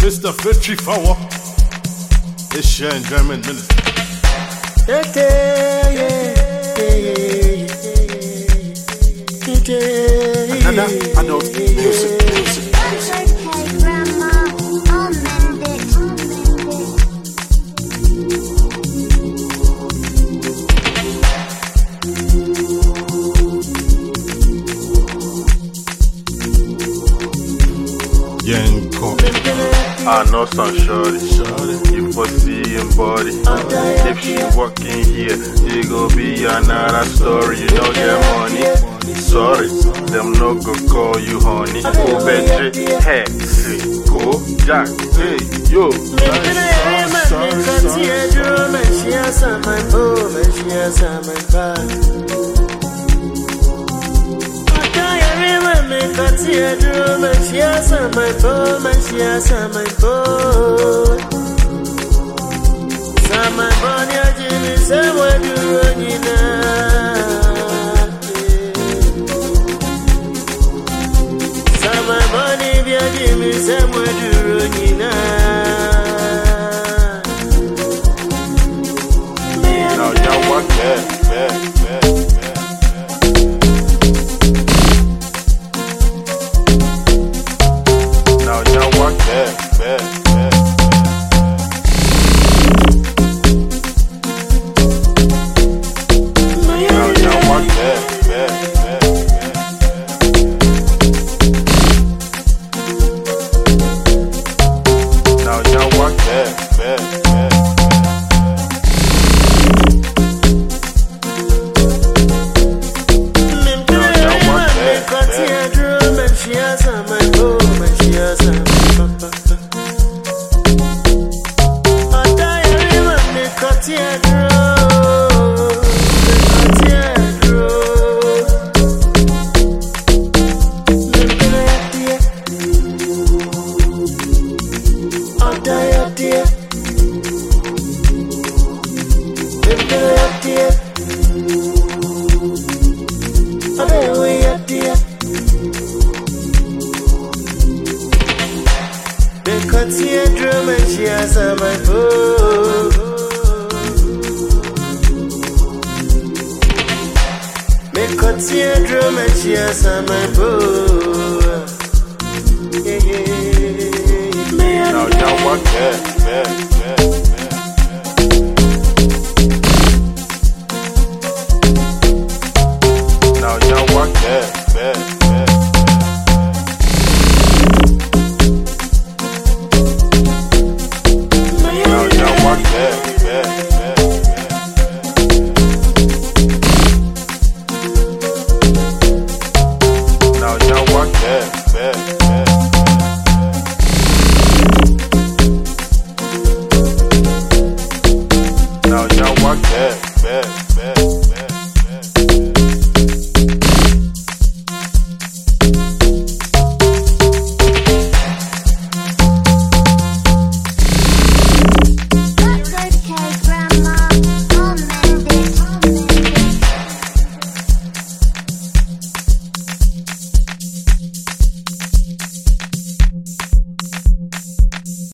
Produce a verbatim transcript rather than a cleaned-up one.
Mister Fitri Fawa, Asian German minister. Another adult music, music, music. I know some shorty, you for seeing body. If she walking here, it go be another story. You don't get money, sorry, them no go call you honey. Go Benji, hey, see, go Jack, hey, yo. She has drum and she has on my phone, and she has on my phone. Some my body, I Jimmy, somewhere to run in Some my body, I Jimmy, somewhere to run in Now, y'all walk there, there, there. Drum and she has on my phone. Me cut your drum and she has on my phone. Yeah, yeah. Now y'all walk there, there, there, there. Now y'all walk there, there, there. Now y'all walk there, there, there.